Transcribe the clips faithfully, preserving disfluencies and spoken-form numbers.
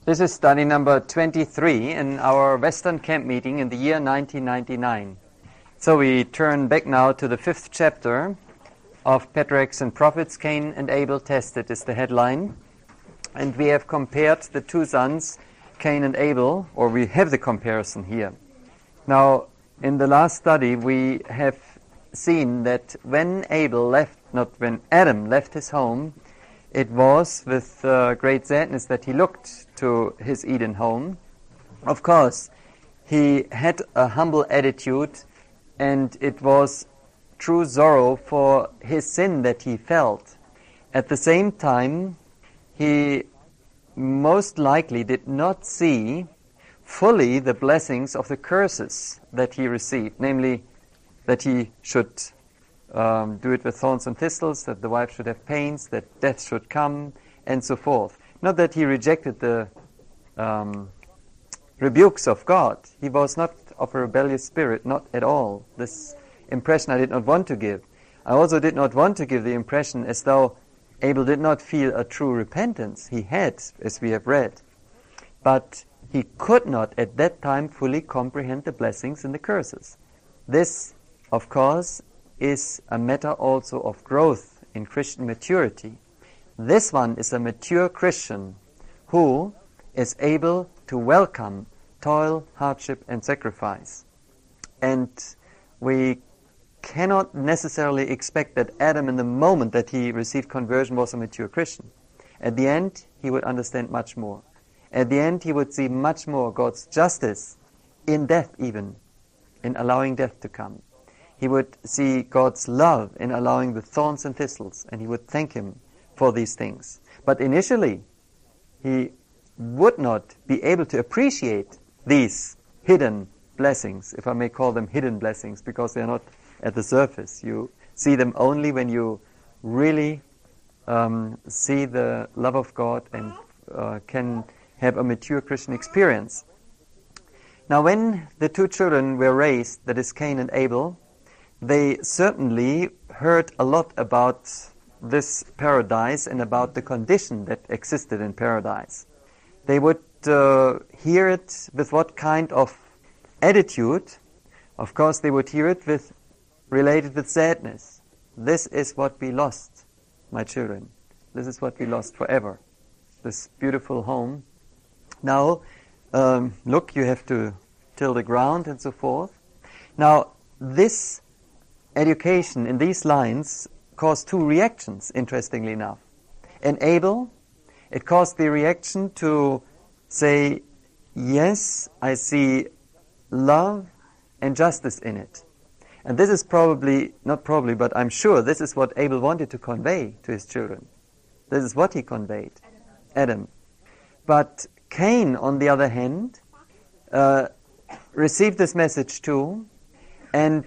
This is study number twenty-three in our Western Camp meeting in the year nineteen ninety-nine. So we turn back now to the fifth chapter of Patriarchs and Prophets. Cain and Abel tested is the headline. And we have compared the two sons, Cain and Abel, or we have the comparison here. Now, in the last study we have seen that when Abel left, not when Adam left his home, it was with uh, great sadness that he looked to his Eden home. Of course, he had a humble attitude, and it was true sorrow for his sin that he felt. At the same time, he most likely did not see fully the blessings of the curses that he received, namely that he should Um, do it with thorns and thistles, that the wife should have pains, that death should come, and so forth. Not that he rejected the um, rebukes of God. He was not of a rebellious spirit, not at all. This impression I did not want to give. I also did not want to give the impression as though Abel did not feel a true repentance. He had, as we have read. But he could not at that time fully comprehend the blessings and the curses. This, of course, is a matter also of growth in Christian maturity. This one is a mature Christian who is able to welcome toil, hardship, and sacrifice. And we cannot necessarily expect that Adam, in the moment that he received conversion, was a mature Christian. At the end, he would understand much more. At the end, he would see much more God's justice in death even, in allowing death to come. He would see God's love in allowing the thorns and thistles, and he would thank him for these things. But initially, he would not be able to appreciate these hidden blessings, if I may call them hidden blessings, because they are not at the surface. You see them only when you really um, see the love of God and uh, can have a mature Christian experience. Now, when the two children were raised, that is Cain and Abel, they certainly heard a lot about this paradise and about the condition that existed in paradise. They would uh, hear it with what kind of attitude? Of course, they would hear it with related with sadness. This is what we lost, my children. This is what we lost forever. This beautiful home. Now, um, look, you have to till the ground and so forth. Now, this education in these lines caused two reactions, interestingly enough. In Abel, it caused the reaction to say, yes, I see love and justice in it. And this is probably, not probably, but I'm sure this is what Abel wanted to convey to his children. This is what he conveyed. Adam. But Cain, on the other hand, uh, received this message too, and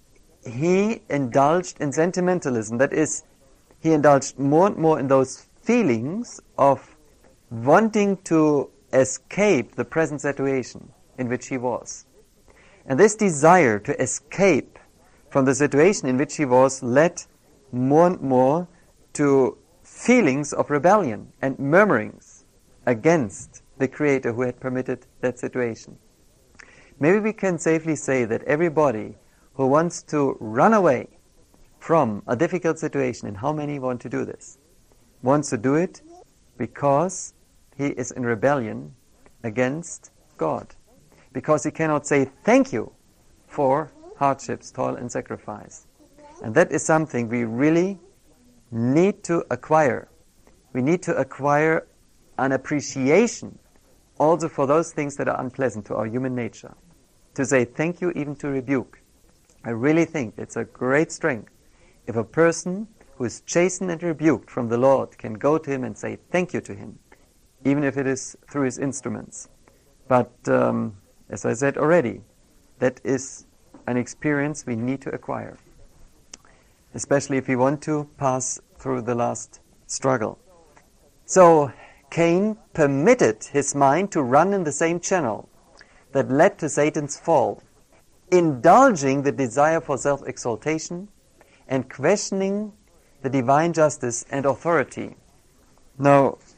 he indulged in sentimentalism. That is, he indulged more and more in those feelings of wanting to escape the present situation in which he was. And this desire to escape from the situation in which he was led more and more to feelings of rebellion and murmurings against the Creator who had permitted that situation. Maybe we can safely say that everybody who wants to run away from a difficult situation, and how many want to do this, wants to do it because he is in rebellion against God. Because he cannot say thank you for hardships, toil, and sacrifice. And that is something we really need to acquire. We need to acquire an appreciation also for those things that are unpleasant to our human nature. To say thank you, even to rebuke. I really think it's a great strength if a person who is chastened and rebuked from the Lord can go to him and say thank you to him, even if it is through his instruments. But um, as I said already, that is an experience we need to acquire, especially if we want to pass through the last struggle. So Cain permitted his mind to run in the same channel that led to Satan's fall, indulging the desire for self-exaltation and questioning the divine justice and authority. Now,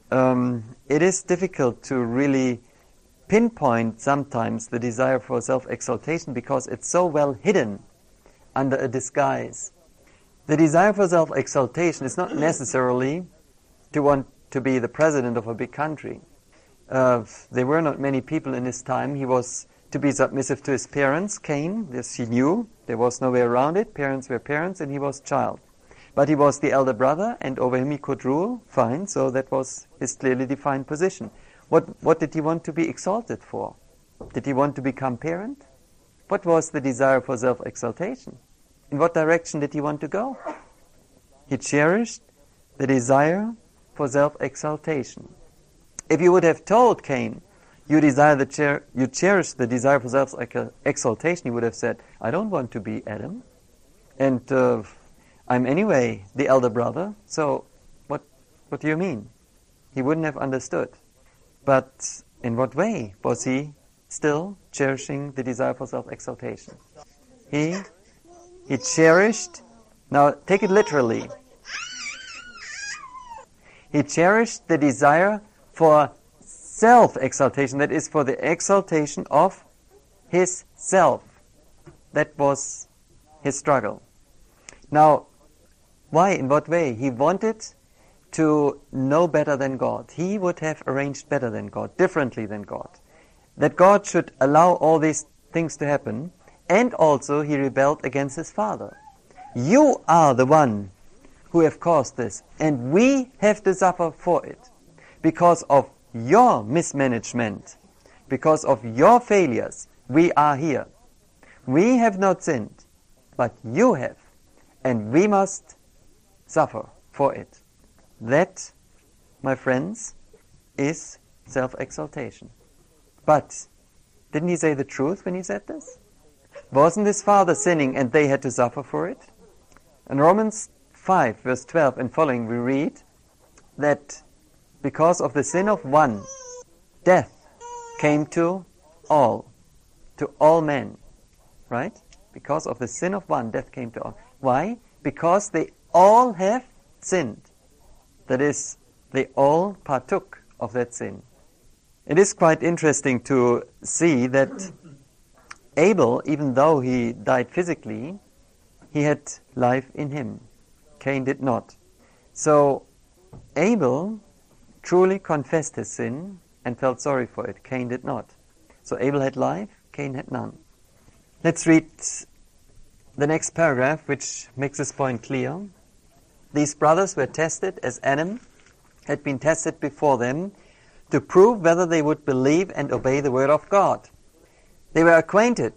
um, it is difficult to really pinpoint sometimes the desire for self-exaltation because it's so well hidden under a disguise. The desire for self-exaltation is not necessarily to want to be the president of a big country. Uh, there were not many people in his time. He was to be submissive to his parents, Cain. This he knew. There was no way around it. Parents were parents and he was child. But he was the elder brother and over him he could rule. Fine, so that was his clearly defined position. What, what did he want to be exalted for? Did he want to become parent? What was the desire for self-exaltation? In what direction did he want to go? He cherished the desire for self-exaltation. If you would have told Cain, you desire the cher- you cherish the desire for self-exaltation, he would have said, I don't want to be Adam. And uh, I'm anyway the elder brother, so what, what do you mean? He wouldn't have understood. But in what way was he still cherishing the desire for self-exaltation? He, he cherished, now take it literally, he cherished the desire for self-exaltation, that is for the exaltation of his self. That was his struggle. Now, why, in what way? He wanted to know better than God. He would have arranged better than God, differently than God. That God should allow all these things to happen, and also he rebelled against his father. You are the one who have caused this, and we have to suffer for it. Because of your mismanagement, because of your failures, we are here. We have not sinned, but you have, and we must suffer for it. That, my friends, is self-exaltation. But didn't he say the truth when he said this? Wasn't his father sinning and they had to suffer for it? In Romans five, verse twelve and following, we read that because of the sin of one, death came to all, to all men. Right? Because of the sin of one, death came to all. Why? Because they all have sinned. That is, they all partook of that sin. It is quite interesting to see that Abel, even though he died physically, he had life in him. Cain did not. So Abel truly confessed his sin and felt sorry for it. Cain did not. So Abel had life, Cain had none. Let's read the next paragraph, which makes this point clear. These brothers were tested as Adam had been tested before them to prove whether they would believe and obey the word of God. They were acquainted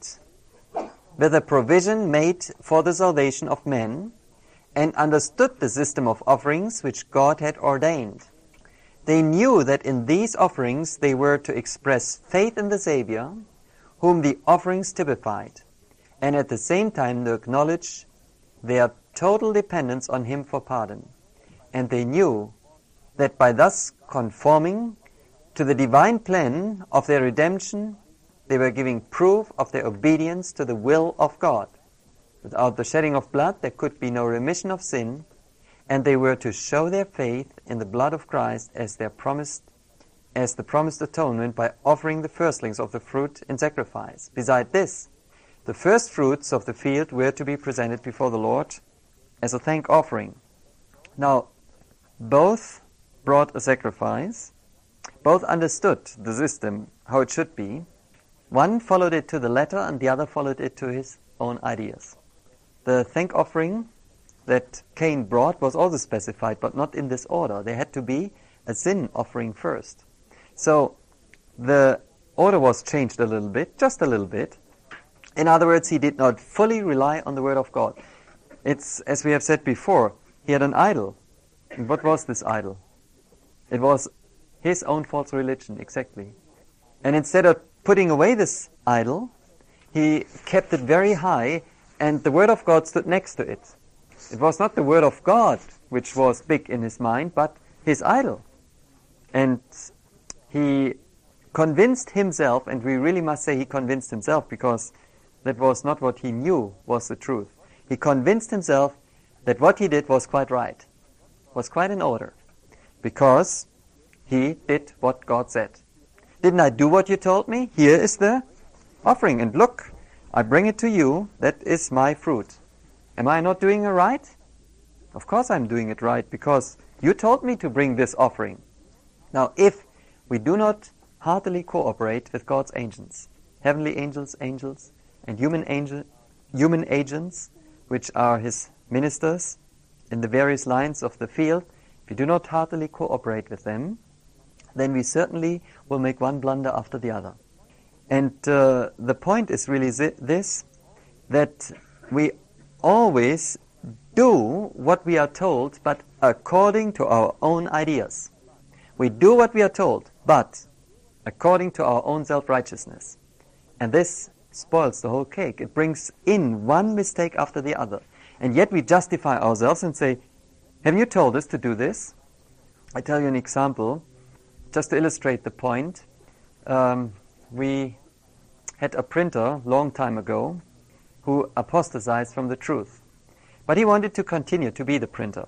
with the provision made for the salvation of men and understood the system of offerings which God had ordained. They knew that in these offerings they were to express faith in the Savior, whom the offerings typified, and at the same time to acknowledge their total dependence on Him for pardon. And they knew that by thus conforming to the divine plan of their redemption, they were giving proof of their obedience to the will of God. Without the shedding of blood, there could be no remission of sin, and they were to show their faith in the blood of Christ as their promised, as the promised atonement by offering the firstlings of the fruit in sacrifice. Beside this, the first fruits of the field were to be presented before the Lord as a thank offering. Now, both brought a sacrifice, both understood the system, how it should be. One followed it to the letter and the other followed it to his own ideas. The thank offering that Cain brought was also specified, but not in this order. There had to be a sin offering first. So the order was changed a little bit, just a little bit. In other words, he did not fully rely on the word of God. It's, as we have said before, he had an idol. And what was this idol? It was his own false religion, exactly. And instead of putting away this idol, he kept it very high, and the word of God stood next to it. It was not the word of God which was big in his mind, but his idol. And he convinced himself, and we really must say he convinced himself, because that was not what he knew was the truth. He convinced himself that what he did was quite right, was quite in order, because he did what God said. Didn't I do what you told me? Here is the offering, and look, I bring it to you. That is my fruit. Am I not doing it right? Of course I'm doing it right, because you told me to bring this offering. Now, if we do not heartily cooperate with God's angels, heavenly angels, angels, and human angel, human agents, which are his ministers in the various lines of the field, if we do not heartily cooperate with them, then we certainly will make one blunder after the other. And uh, the point is really zi- this, that we always do what we are told, but according to our own ideas. We do what we are told, but according to our own self-righteousness. And this spoils the whole cake. It brings in one mistake after the other. And yet we justify ourselves and say, haven't you told us to do this? I tell you an example, just to illustrate the point. Um, we had a printer long time ago who apostatized from the truth. But he wanted to continue to be the printer.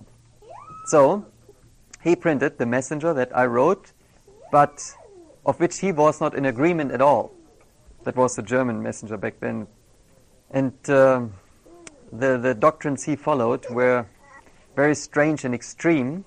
So he printed the messenger that I wrote, but of which he was not in agreement at all. That was the German messenger back then. And uh, the, the doctrines he followed were very strange and extreme.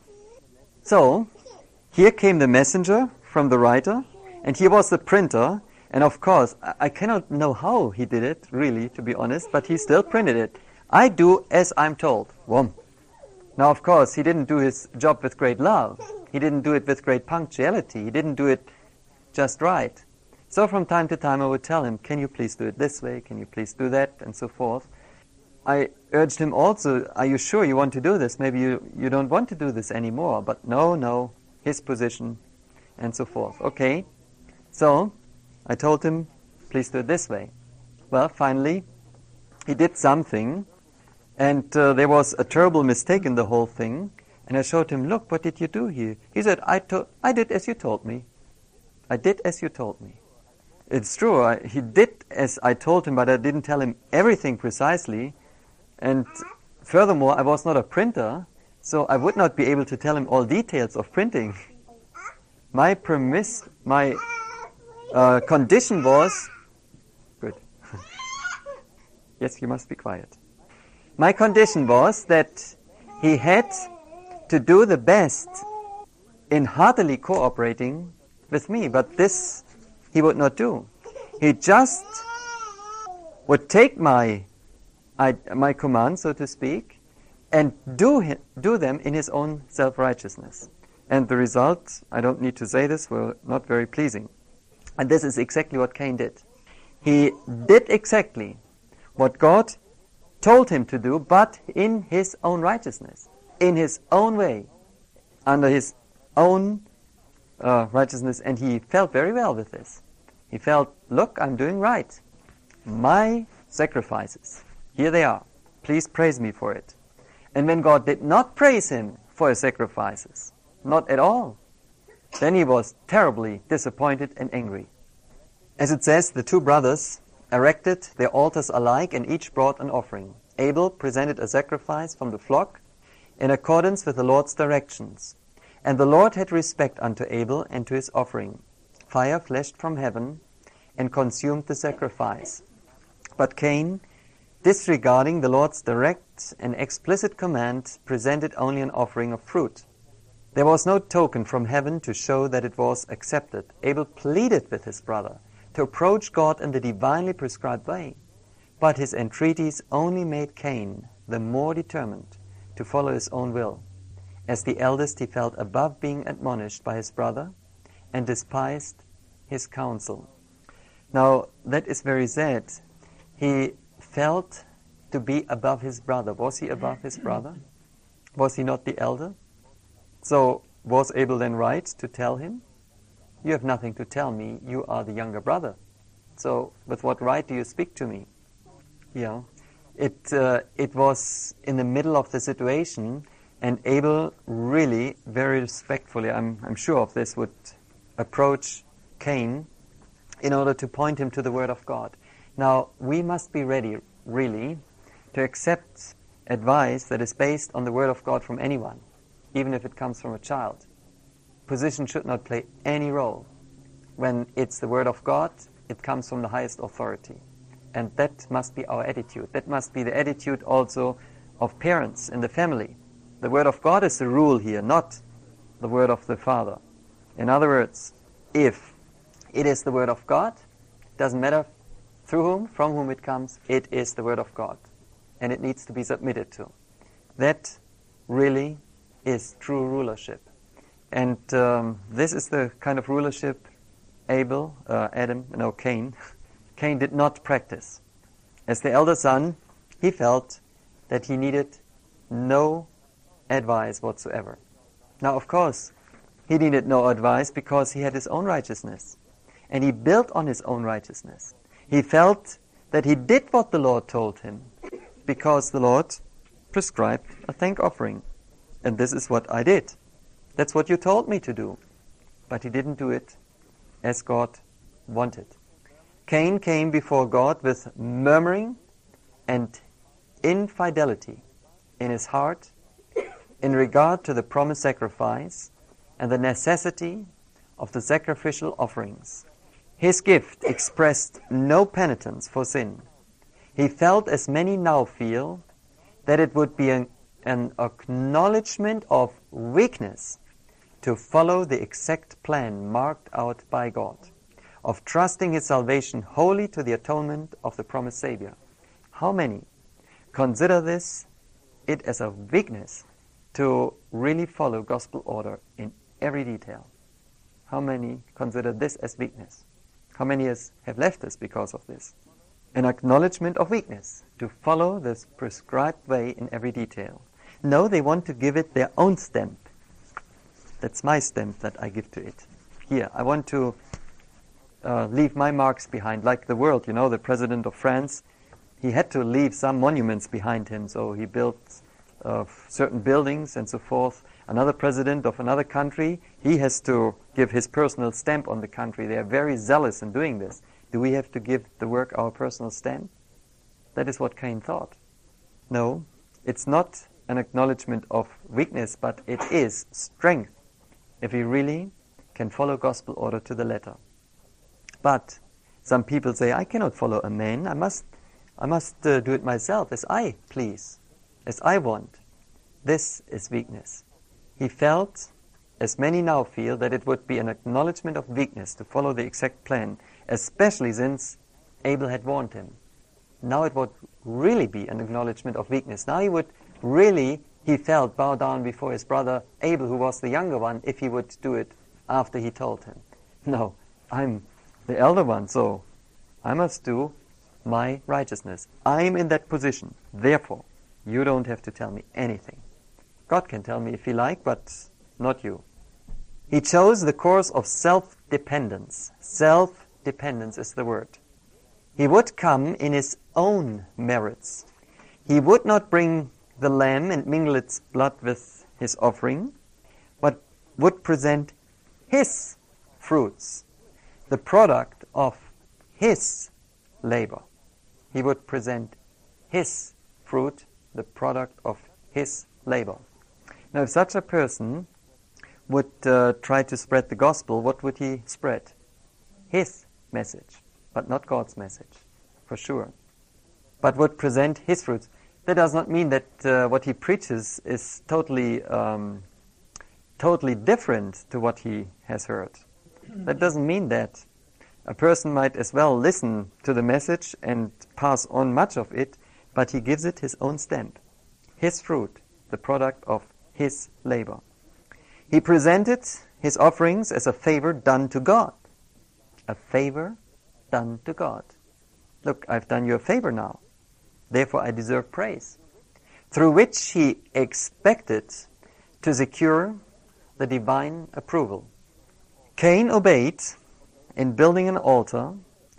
So here came the messenger from the writer, and here was the printer. And of course, I, I cannot know how he did it, really, to be honest, but he still printed it. I do as I'm told. Whom? Now, of course, he didn't do his job with great love. He didn't do it with great punctuality. He didn't do it just right. So from time to time I would tell him, can you please do it this way? Can you please do that? And so forth. I urged him also, are you sure you want to do this? Maybe you, you don't want to do this anymore. But no, no, his position, and so forth. Okay. So I told him, please do it this way. Well, finally, he did something, and uh, there was a terrible mistake in the whole thing. And I showed him, look, what did you do here? He said, I, to- I did as you told me. I did as you told me. It's true, I, he did as I told him, but I didn't tell him everything precisely. And furthermore, I was not a printer, so I would not be able to tell him all details of printing. My premise, my uh, condition was... Good. Yes, you must be quiet. My condition was that he had to do the best in heartily cooperating with me, but this he would not do. He just would take my I, my command, so to speak, and do hi- do them in his own self-righteousness. And the result, I don't need to say this, were not very pleasing. And this is exactly what Cain did. He did exactly what God told him to do, but in his own righteousness, in his own way, under his own uh, righteousness, and he felt very well with this. He felt, look, I'm doing right. My sacrifices, here they are. Please praise me for it. And when God did not praise him for his sacrifices, not at all, then he was terribly disappointed and angry. As it says, the two brothers erected their altars alike, and each brought an offering. Abel presented a sacrifice from the flock in accordance with the Lord's directions. And the Lord had respect unto Abel and to his offering. Fire flashed from heaven and consumed the sacrifice. But Cain, disregarding the Lord's direct and explicit command, presented only an offering of fruit. There was no token from heaven to show that it was accepted. Abel pleaded with his brother to approach God in the divinely prescribed way. But his entreaties only made Cain the more determined to follow his own will. As the eldest, he felt above being admonished by his brother and despised his counsel. Now, that is very sad. He felt to be above his brother. Was he above his brother? Was he not the elder? So, was Abel then right to tell him, you have nothing to tell me, you are the younger brother. So, with what right do you speak to me? You know, it, uh, it was in the middle of the situation, and Abel really, very respectfully, I'm, I'm sure of this, would approach Cain in order to point him to the Word of God. Now, we must be ready, really, to accept advice that is based on the Word of God from anyone, even if it comes from a child. position should not play any role. When it's the Word of God, it comes from the highest authority. And that must be our attitude. That must be the attitude also of parents in the family. The Word of God is the rule here, not the Word of the Father. In other words, if it is the Word of God, it doesn't matter through whom, from whom it comes, it is the Word of God. And it needs to be submitted to. That really is true rulership. And um, this is the kind of rulership Abel, uh, Adam, no, Cain, Cain did not practice. As the elder son, he felt that he needed no advice whatsoever. Now, of course, he needed no advice because he had his own righteousness. And he built on his own righteousness. He felt that he did what the Lord told him because the Lord prescribed a thank offering. And this is what I did. That's what you told me to do. But he didn't do it as God wanted. Cain came before God with murmuring and infidelity in his heart in regard to the promised sacrifice and the necessity of the sacrificial offerings. His gift expressed no penitence for sin. He felt, as many now feel, that it would be an, an acknowledgement of weakness to follow the exact plan marked out by God, of trusting his salvation wholly to the atonement of the promised Savior. How many consider this, it as a weakness to really follow gospel order in every detail? How many consider this as weakness? How many has, have left us because of this? An acknowledgement of weakness, to follow this prescribed way in every detail. No, they want to give it their own stamp. That's my stamp that I give to it. Here, I want to uh, leave my marks behind, like the world, you know, the president of France. He had to leave some monuments behind him, so he built uh, certain buildings and so forth. Another president of another country, he has to give his personal stamp on the country. They are very zealous in doing this. Do we have to give the work our personal stamp? That is what Cain thought. No, it's not an acknowledgement of weakness, but it is strength if we really can follow gospel order to the letter. But some people say, I cannot follow a man. I must, I must uh, do it myself as I please, as I want. This is weakness. He felt, as many now feel, that it would be an acknowledgement of weakness to follow the exact plan, especially since Abel had warned him. Now it would really be an acknowledgement of weakness. Now he would really, he felt, bow down before his brother Abel, who was the younger one, if he would do it after he told him. No, I'm the elder one, so I must do my righteousness. I'm in that position. Therefore, you don't have to tell me anything. God can tell me if he like, but not you. He chose the course of self-dependence. Self-dependence is the word. He would come in his own merits. He would not bring the lamb and mingle its blood with his offering, but would present his fruits, the product of his labor. He would present his fruit, the product of his labor. Now, if such a person would uh, try to spread the gospel, what would he spread? His message, but not God's message, for sure. But would present his fruits. That does not mean that uh, what he preaches is totally, um, totally different to what he has heard. That doesn't mean that. A person might as well listen to the message and pass on much of it, but he gives it his own stamp. His fruit, the product of his labor. He presented his offerings as a favor done to God. A favor done to God. Look, I've done you a favor now. Therefore I deserve praise. Through which he expected to secure the divine approval. Cain obeyed in building an altar,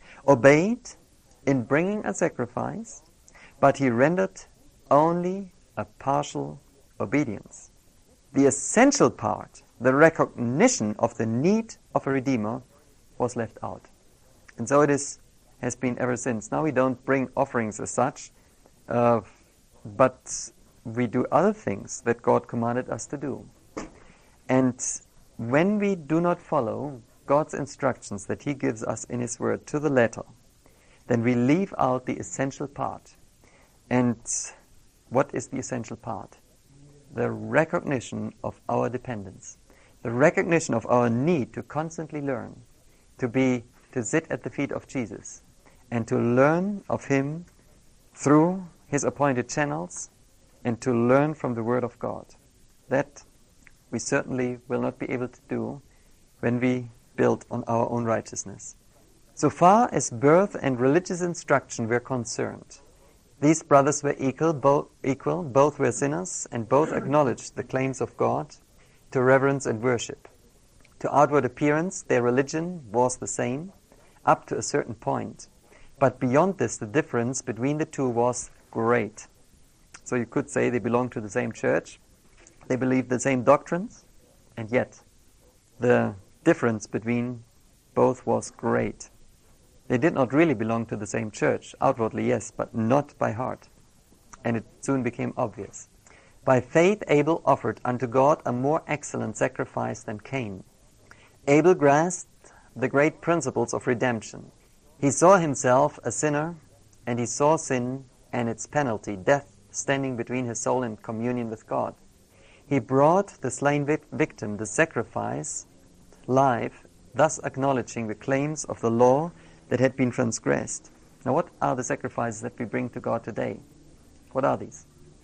obeyed in bringing a sacrifice, but he rendered only a partial obedience. The essential part, the recognition of the need of a Redeemer, was left out. And so it is, has been ever since. Now we don't bring offerings as such, uh, but we do other things that God commanded us to do. And when we do not follow God's instructions that He gives us in His Word to the letter, then we leave out the essential part. And what is the essential part? The recognition of our dependence. The recognition of our need to constantly learn, to be, to sit at the feet of Jesus, and to learn of Him through His appointed channels, and to learn from the Word of God. That we certainly will not be able to do when we build on our own righteousness. So far as birth and religious instruction were concerned, these brothers were equal, both, equal, both were sinners, and both acknowledged the claims of God to reverence and worship. To outward appearance, their religion was the same, up to a certain point. But beyond this, the difference between the two was great. So you could say they belonged to the same church, they believed the same doctrines, and yet the difference between both was great. They did not really belong to the same church, outwardly yes, but not by heart. And it soon became obvious. By faith Abel offered unto God a more excellent sacrifice than Cain. Abel grasped the great principles of redemption. He saw himself a sinner, and he saw sin and its penalty, death, standing between his soul and communion with God. He brought the slain vi- victim, the sacrifice, life, thus acknowledging the claims of the law that had been transgressed. Now, what are the sacrifices that we bring to God today? What are these?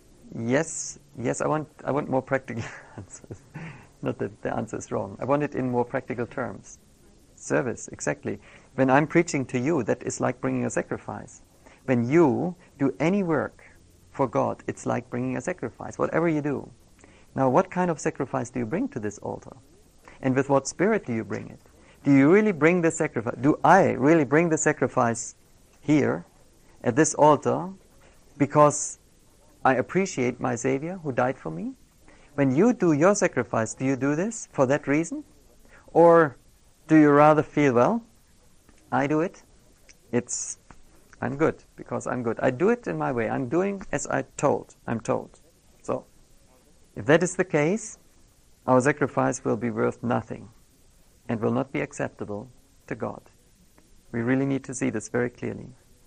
Yes, yes, I want I want more practical answers. Not that the answer is wrong. I want it in more practical terms. Service, exactly. When I'm preaching to you, that is like bringing a sacrifice. When you do any work for God, it's like bringing a sacrifice, whatever you do. Now, what kind of sacrifice do you bring to this altar? And with what spirit do you bring it? Do you really bring the sacrifice? Do I really bring the sacrifice here, at this altar, because I appreciate my Savior who died for me? When you do your sacrifice, do you do this for that reason? Or do you rather feel, well, I do it, it's, I'm good, because I'm good. I do it in my way. I'm doing as I told, I'm told. So, if that is the case, our sacrifice will be worth nothing and will not be acceptable to God. We really need to see this very clearly.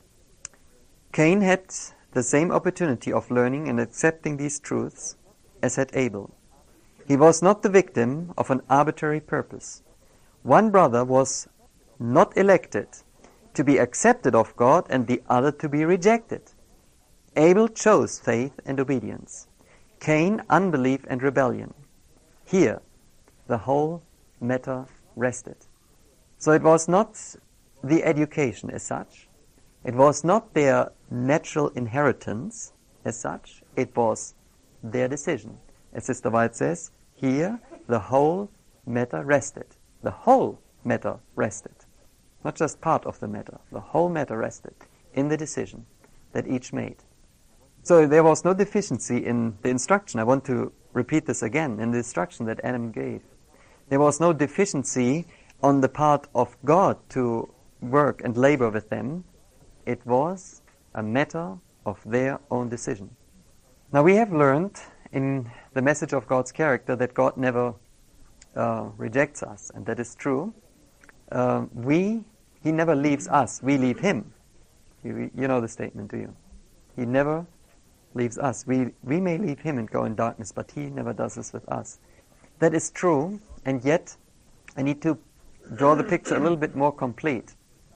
Cain had the same opportunity of learning and accepting these truths as had Abel. He was not the victim of an arbitrary purpose. One brother was not elected to be accepted of God and the other to be rejected. Abel chose faith and obedience. Cain, unbelief and rebellion. Here, the whole matter rested. So it was not the education as such. It was not their natural inheritance as such. It was their decision. As Sister White says, here the whole matter rested. The whole matter rested. Not just part of the matter. The whole matter rested in the decision that each made. So there was no deficiency in the instruction. I want to repeat this again, in the instruction that Adam gave. There was no deficiency on the part of God to work and labor with them. It was a matter of their own decision. Now we have learned in the message of God's character that God never uh, rejects us, and that is true. Uh, we, He never leaves us, we leave Him. You, you know the statement, do you? He never leaves us. We, we may leave Him and go in darkness, but He never does this with us. That is true, and yet I need to draw the picture a little bit more complete.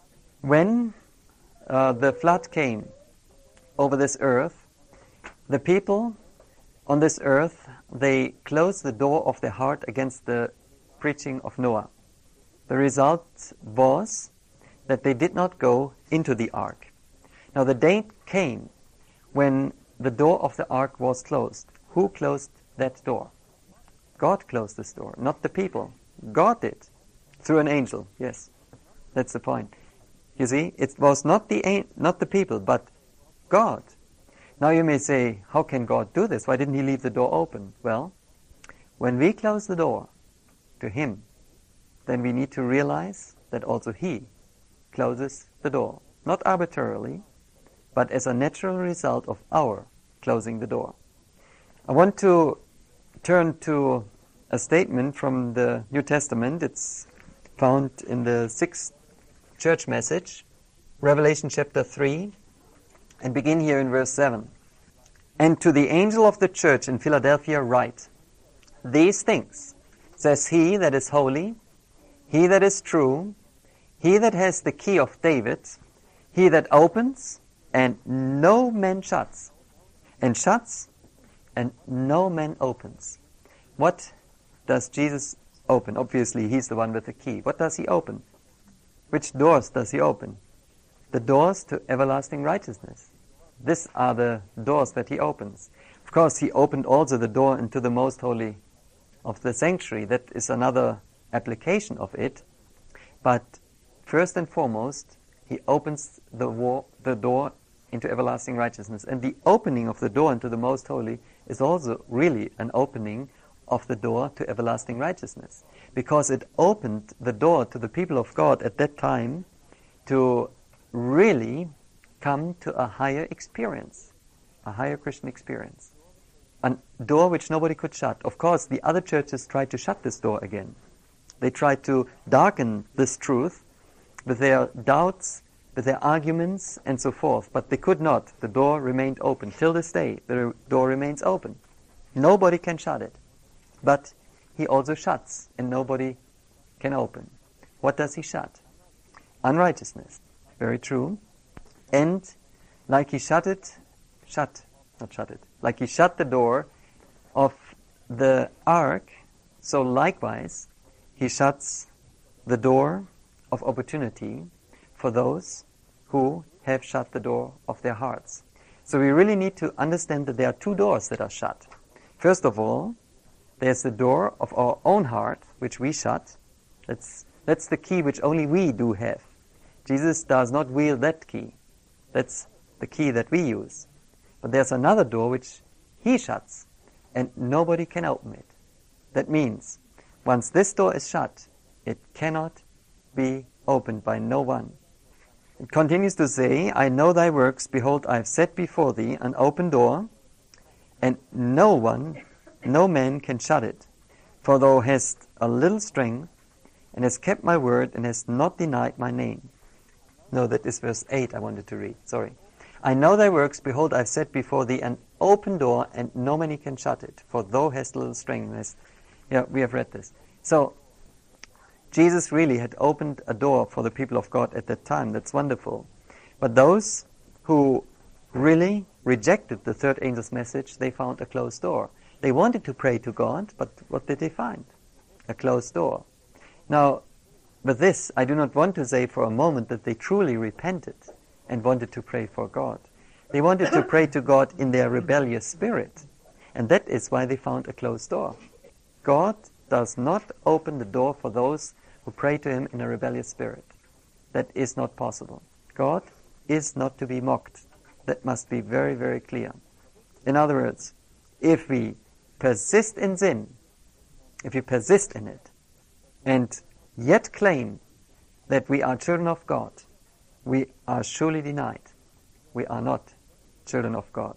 When uh, the flood came over this earth, the people on this earth, they closed the door of their heart against the preaching of Noah. The result was that they did not go into the ark. Now the day came when the door of the ark was closed. Who closed that door? God closed this door, not the people. God did, through an angel. Yes, that's the point. You see, it was not the not the people, but God. Now you may say, how can God do this? Why didn't He leave the door open? Well, when we close the door to Him, then we need to realize that also He closes the door. Not arbitrarily, but as a natural result of our closing the door. I want to turn to a statement from the New Testament. It's found in the sixth church message, Revelation chapter three, and begin here in verse seven. And to the angel of the church in Philadelphia write, These things says he that is holy, he that is true, he that has the key of David, he that opens, and no man shuts, and shuts, and no man opens. What does Jesus open? Obviously, he's the one with the key. What does he open? Which doors does he open? The doors to everlasting righteousness. These are the doors that he opens. Of course, he opened also the door into the most holy of the sanctuary. That is another application of it. But first and foremost, he opens the, war, the door into everlasting righteousness. And the opening of the door into the most holy is also really an opening of the door to everlasting righteousness. Because it opened the door to the people of God at that time to really come to a higher experience, a higher Christian experience. A door which nobody could shut. Of course, the other churches tried to shut this door again. They tried to darken this truth with their doubts, with their arguments, and so forth. But they could not. The door remained open. Till this day, the door remains open. Nobody can shut it. But he also shuts, and nobody can open. What does he shut? Unrighteousness. Very true. And like he shut it, shut, not shut it, like he shut the door of the ark, so likewise he shuts the door of opportunity for those who have shut the door of their hearts. So we really need to understand that there are two doors that are shut. First of all, there's the door of our own heart, which we shut. That's, that's the key which only we do have. Jesus does not wield that key. That's the key that we use. But there's another door which he shuts, and nobody can open it. That means, once this door is shut, it cannot be opened by no one. It continues to say, I know thy works, behold, I have set before thee an open door, and no one, no man can shut it. For thou hast a little strength, and hast kept my word, and hast not denied my name. No, that is verse eight I wanted to read, sorry. I know thy works, behold, I have set before thee an open door, and no man can shut it, for thou hast little strength. Yeah, we have read this. So, Jesus really had opened a door for the people of God at that time. That's wonderful. But those who really rejected the third angel's message, they found a closed door. They wanted to pray to God, but what did they find? A closed door. Now, with this, I do not want to say for a moment that they truly repented and wanted to pray for God. They wanted to pray to God in their rebellious spirit. And that is why they found a closed door. God does not open the door for those who pray to him in a rebellious spirit. That is not possible. God is not to be mocked. That must be very, very clear. In other words, if we persist in sin, if we persist in it, and yet claim that we are children of God, we are surely denied. We are not children of God.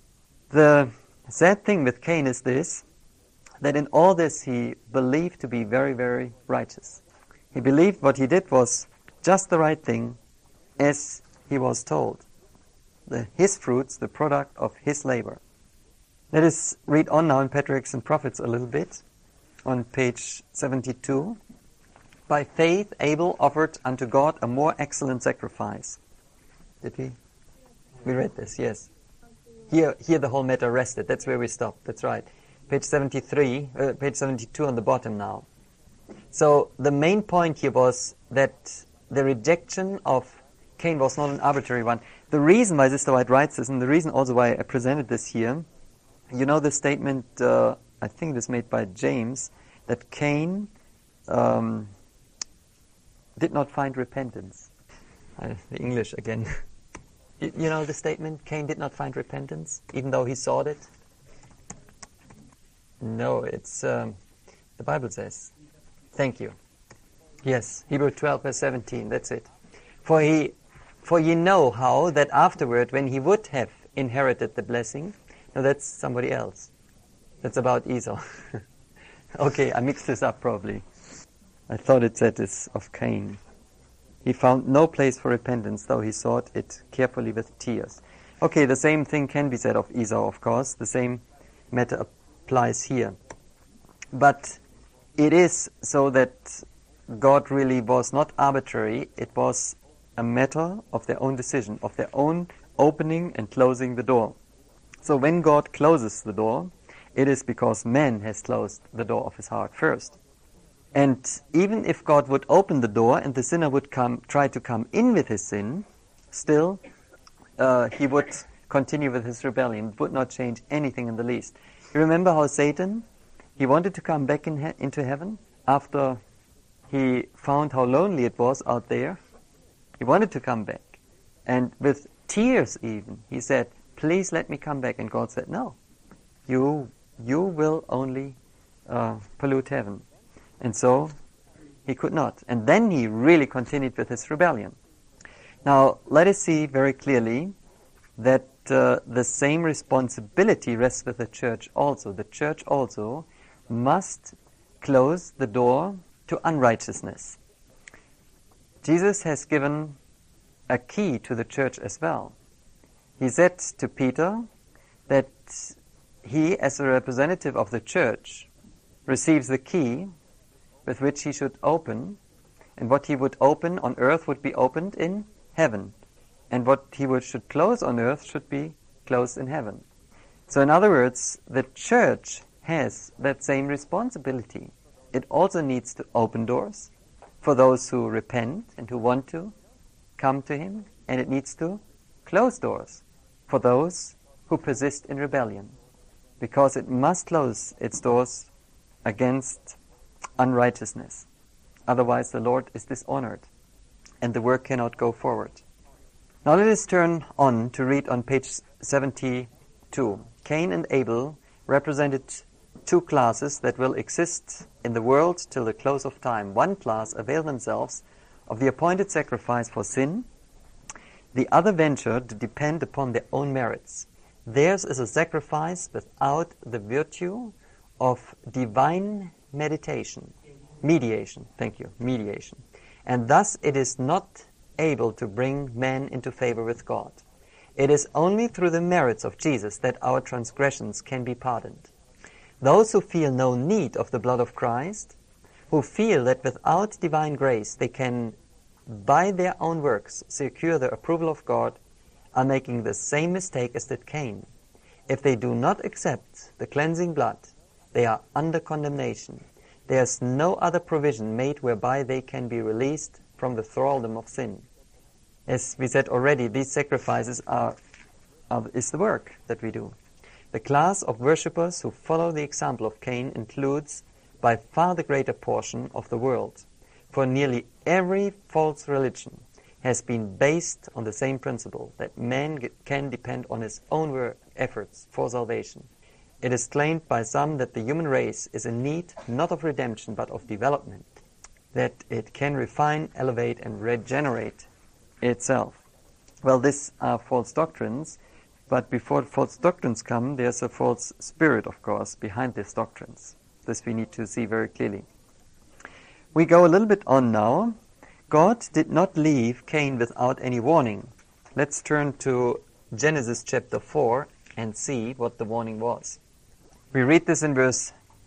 The sad thing with Cain is this, that in all this he believed to be very, very righteous. He believed what he did was just the right thing as he was told. The, his fruits, the product of his labor. Let us read on now in Patriarchs and Prophets a little bit on page seventy-two. By faith Abel offered unto God a more excellent sacrifice. Did we? We read this, yes. Here, here the whole matter rested. That's where we stopped. That's right. Page seventy-three, uh, page seventy-two on the bottom now. So the main point here was that the rejection of Cain was not an arbitrary one. The reason why Sister White writes this, and the reason also why I presented this here, you know the statement, uh, I think it was made by James, that Cain um, did not find repentance. Uh, the English again. you, you know the statement, Cain did not find repentance, even though he sought it? No, it's, um, the Bible says. Thank you. Yes, Hebrews twelve verse seventeen, that's it. For he, for ye know how that afterward, when he would have inherited the blessing, no, that's somebody else. That's about Esau. Okay, I mixed this up probably. I thought it said this of Cain. He found no place for repentance, though he sought it carefully with tears. Okay, the same thing can be said of Esau, of course. The same matter applies here. But it is so that God really was not arbitrary. It was a matter of their own decision, of their own opening and closing the door. So when God closes the door, it is because man has closed the door of his heart first. And even if God would open the door and the sinner would come, try to come in with his sin, still uh, he would continue with his rebellion. It would not change anything in the least. You remember how Satan, he wanted to come back in he- into heaven after he found how lonely it was out there. He wanted to come back. And with tears even, he said, please let me come back. And God said, no, you, you will only uh, pollute heaven. And so he could not. And then he really continued with his rebellion. Now, let us see very clearly that uh, the same responsibility rests with the church also. The church also must close the door to unrighteousness. Jesus has given a key to the church as well. He said to Peter that he, as a representative of the church, receives the key with which he should open, and what he would open on earth would be opened in heaven, and what he would should close on earth should be closed in heaven. So in other words, the church has that same responsibility. It also needs to open doors for those who repent and who want to come to him, and it needs to close doors for those who persist in rebellion, because it must close its doors against unrighteousness. Otherwise the Lord is dishonored and the work cannot go forward. Now let us turn on to read on page seventy-two. Cain and Abel represented two classes that will exist in the world till the close of time. One class availed themselves of the appointed sacrifice for sin. The other ventured to depend upon their own merits. Theirs is a sacrifice without the virtue of divine meditation, mediation, thank you, mediation. And thus it is not able to bring man into favor with God. It is only through the merits of Jesus that our transgressions can be pardoned. Those who feel no need of the blood of Christ, who feel that without divine grace they can, by their own works, secure the approval of God, are making the same mistake as did Cain. If they do not accept the cleansing blood, they are under condemnation. There is no other provision made whereby they can be released from the thraldom of sin. As we said already, these sacrifices are, are is the work that we do. The class of worshippers who follow the example of Cain includes by far the greater portion of the world, for nearly every false religion has been based on the same principle, that man can depend on his own work, efforts for salvation. It is claimed by some that the human race is in need not of redemption but of development, that it can refine, elevate, and regenerate itself. Well, these are false doctrines, but before false doctrines come, there's a false spirit, of course, behind these doctrines. This we need to see very clearly. We go a little bit on now. God did not leave Cain without any warning. Let's turn to Genesis chapter four and see what the warning was. We read this in verse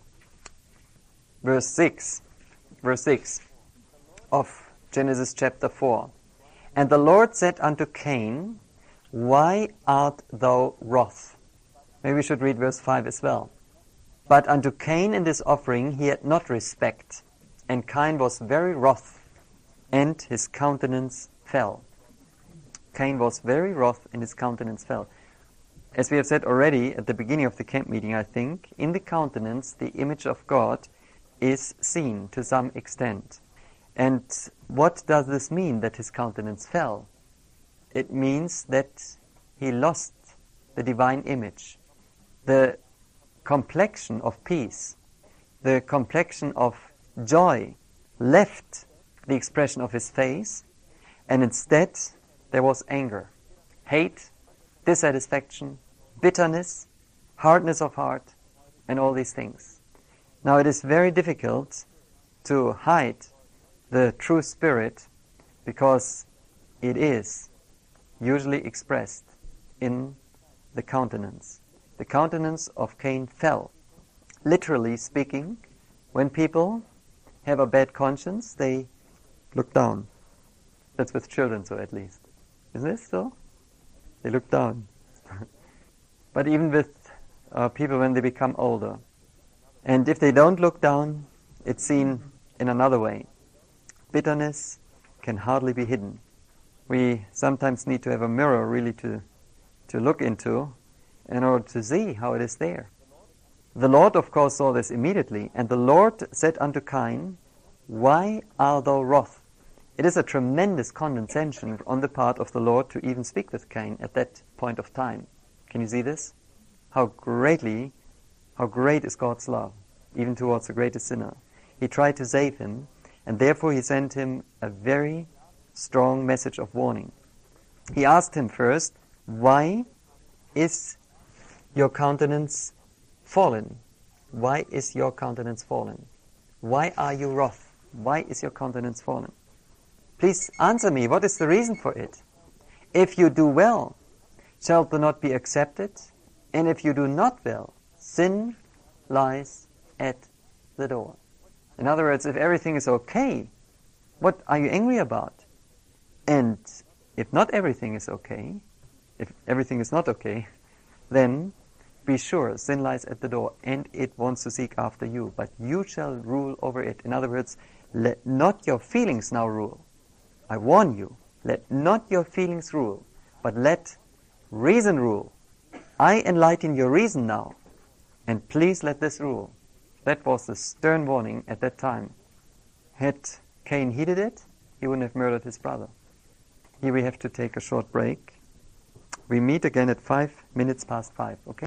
verse six, verse six of Genesis chapter four. And the Lord said unto Cain, why art thou wroth? Maybe we should read verse five as well. But unto Cain in this offering he had not respect, and Cain was very wroth, and his countenance fell. Cain was very wroth, and his countenance fell. As we have said already at the beginning of the camp meeting, I think, in the countenance the image of God is seen to some extent. And what does this mean, that his countenance fell? It means that he lost the divine image. The complexion of peace, the complexion of joy left the expression of his face, and instead there was anger, hate, dissatisfaction, bitterness, hardness of heart, and all these things. Now it is very difficult to hide the true spirit because it is usually expressed in the countenance. The countenance of Cain fell. Literally speaking, when people have a bad conscience, they look down. That's with children, so at least. Isn't it so? They look down. But even with uh, people when they become older. And if they don't look down, it's seen in another way. Bitterness can hardly be hidden. We sometimes need to have a mirror really to, to look into in order to see how it is there. The Lord, of course, saw this immediately. And the Lord said unto Cain, Why art thou wroth? It is a tremendous condescension on the part of the Lord to even speak with Cain at that point of time. Can you see this? How greatly, how great is God's love, even towards the greatest sinner. He tried to save him, and therefore he sent him a very strong message of warning. He asked him first, Why is your countenance fallen? Why is your countenance fallen? Why are you wroth? Why is your countenance fallen? Please answer me, what is the reason for it? If you do well, shalt thou not be accepted? And if you do not well, sin lies at the door. In other words, if everything is okay, what are you angry about? And if not everything is okay, if everything is not okay, then be sure sin lies at the door and it wants to seek after you, but you shall rule over it. In other words, let not your feelings now rule. I warn you, let not your feelings rule, but let reason rule. I enlighten your reason now, and please let this rule. That was the stern warning at that time. Had Cain heeded it, he wouldn't have murdered his brother. Here we have to take a short break. We meet again at five minutes past five, okay?